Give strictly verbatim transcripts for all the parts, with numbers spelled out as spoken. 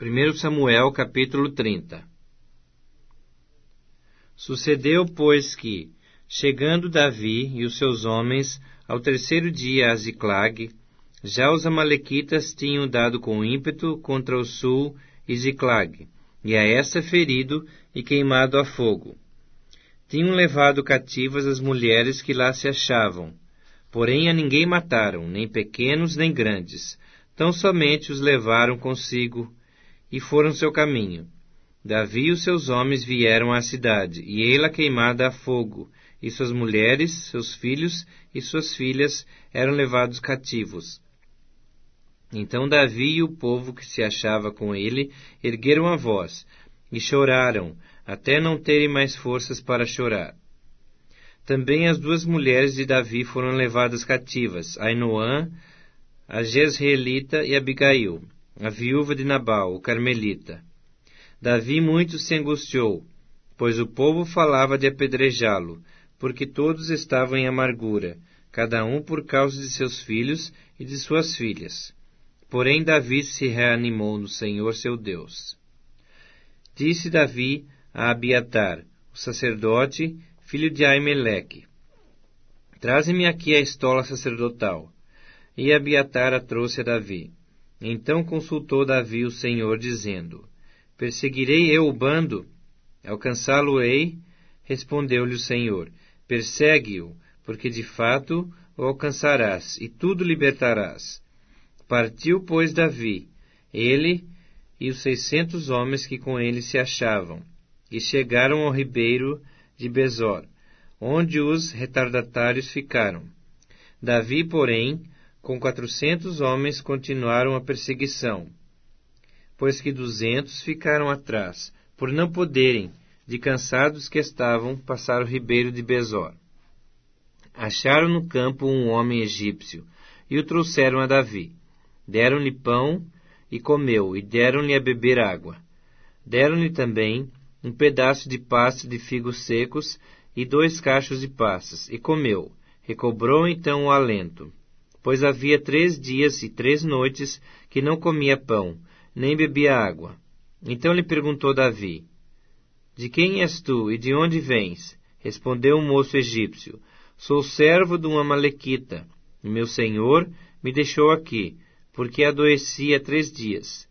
primeiro Samuel, capítulo trinta. Sucedeu, pois, que, chegando Davi e os seus homens ao terceiro dia a Ziclag, já os amalequitas tinham dado com ímpeto contra o sul e Ziclag, e a essa ferido e queimado a fogo. Tinham levado cativas as mulheres que lá se achavam, porém a ninguém mataram, nem pequenos nem grandes, tão somente os levaram consigo e foram seu caminho. Davi e os seus homens vieram à cidade, e ela queimada a fogo, e suas mulheres, seus filhos e suas filhas eram levados cativos. Então Davi e o povo que se achava com ele ergueram a voz, e choraram, até não terem mais forças para chorar. Também as duas mulheres de Davi foram levadas cativas, Ainoã, a Jezreelita, e Abigail, a viúva de Nabal, o carmelita. Davi muito se angustiou, pois o povo falava de apedrejá-lo, porque todos estavam em amargura, cada um por causa de seus filhos e de suas filhas. Porém Davi se reanimou no Senhor seu Deus. Disse Davi a Abiatar, o sacerdote, filho de Aimeleque: Traze-me aqui a estola sacerdotal. E Abiatar a trouxe a Davi. Então consultou Davi o Senhor, dizendo: Perseguirei eu o bando? Alcançá-lo-ei? Respondeu-lhe o Senhor: Persegue-o, porque de fato o alcançarás, e tudo libertarás. Partiu, pois, Davi, ele e os seiscentos homens que com ele se achavam, e chegaram ao ribeiro de Besor, onde os retardatários ficaram. Davi, porém, com quatrocentos homens continuaram a perseguição, pois que duzentos ficaram atrás, por não poderem, de cansados que estavam, passar o ribeiro de Besor. Acharam no campo um homem egípcio, e o trouxeram a Davi. Deram-lhe pão, e comeu, e deram-lhe a beber água. Deram-lhe também um pedaço de pasta de figos secos, e dois cachos de passas, e comeu. Recobrou então o alento, pois havia três dias e três noites que não comia pão, nem bebia água. Então lhe perguntou Davi: De quem és tu, e de onde vens? Respondeu o moço egípcio: Sou servo de um amalequita, e meu senhor me deixou aqui, porque adoeci há três dias.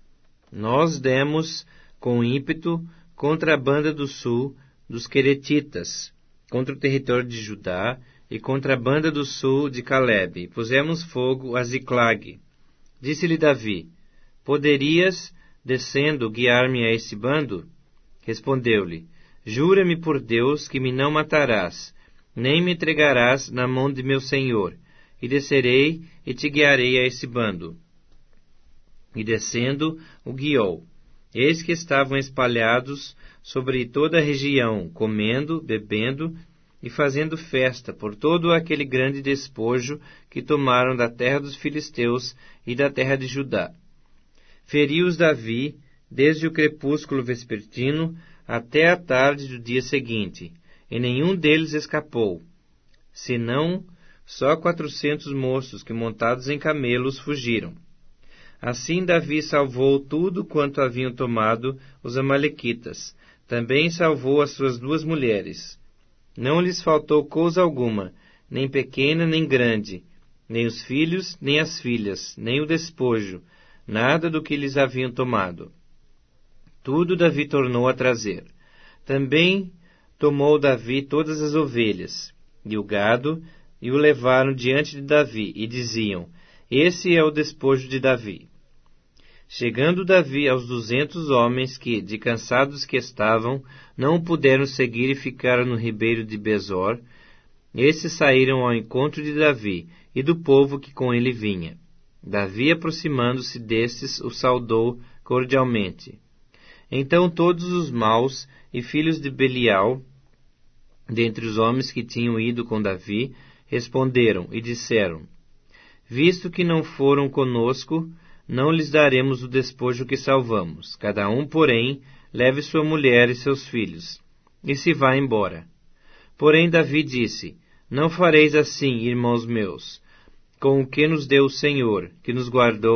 Nós demos com ímpeto contra a banda do sul dos Queretitas, contra o território de Judá, e contra a banda do sul de Calebe, e pusemos fogo a Ziclag. Disse-lhe Davi: Poderias, descendo, guiar-me a esse bando? Respondeu-lhe: Jura-me por Deus que me não matarás, nem me entregarás na mão de meu senhor, e descerei e te guiarei a esse bando. E descendo, o guiou. Eis que estavam espalhados sobre toda a região, comendo, bebendo e fazendo festa por todo aquele grande despojo que tomaram da terra dos filisteus e da terra de Judá. Feriu-os Davi desde o crepúsculo vespertino até a tarde do dia seguinte, e nenhum deles escapou, senão só quatrocentos moços que, montados em camelos, fugiram. Assim Davi salvou tudo quanto haviam tomado os amalequitas. Também salvou as suas duas mulheres. Não lhes faltou coisa alguma, nem pequena nem grande, nem os filhos, nem as filhas, nem o despojo, nada do que lhes haviam tomado. Tudo Davi tornou a trazer. Também tomou Davi todas as ovelhas e o gado, e o levaram diante de Davi, e diziam: Esse é o despojo de Davi. Chegando Davi aos duzentos homens que, de cansados que estavam, não o puderam seguir e ficaram no ribeiro de Besor, esses saíram ao encontro de Davi e do povo que com ele vinha. Davi, aproximando-se destes, o saudou cordialmente. Então todos os maus e filhos de Belial, dentre os homens que tinham ido com Davi, responderam e disseram: Visto que não foram conosco, não lhes daremos o despojo que salvamos. Cada um, porém, leve sua mulher e seus filhos, e se vá embora. Porém Davi disse: Não fareis assim, irmãos meus, com o que nos deu o Senhor, que nos guardou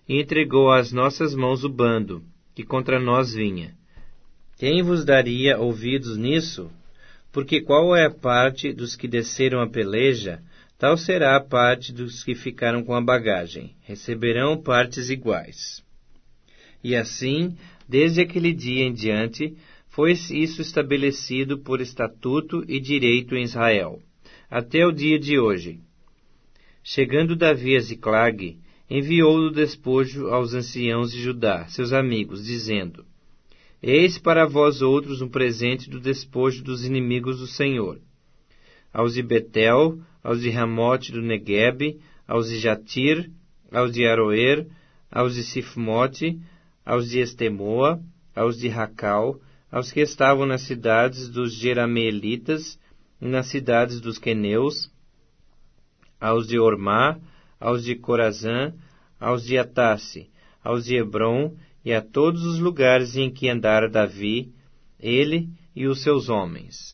e entregou às nossas mãos o bando, que contra nós vinha. Quem vos daria ouvidos nisso? Porque qual é a parte dos que desceram a peleja, tal será a parte dos que ficaram com a bagagem. Receberão partes iguais. E assim, desde aquele dia em diante, foi isso estabelecido por estatuto e direito em Israel, até o dia de hoje. Chegando Davi a Ziclag, enviou o despojo aos anciãos de Judá, seus amigos, dizendo: Eis para vós outros um presente do despojo dos inimigos do Senhor. Aos de Betel, aos de Ramote do Neguebe, aos de Jatir, aos de Aroer, aos de Sifmote, aos de Estemoa, aos de Racal, aos que estavam nas cidades dos Jerameelitas e nas cidades dos Queneus, aos de Ormá, aos de Corazã, aos de Atasse, aos de Hebron e a todos os lugares em que andara Davi, ele e os seus homens.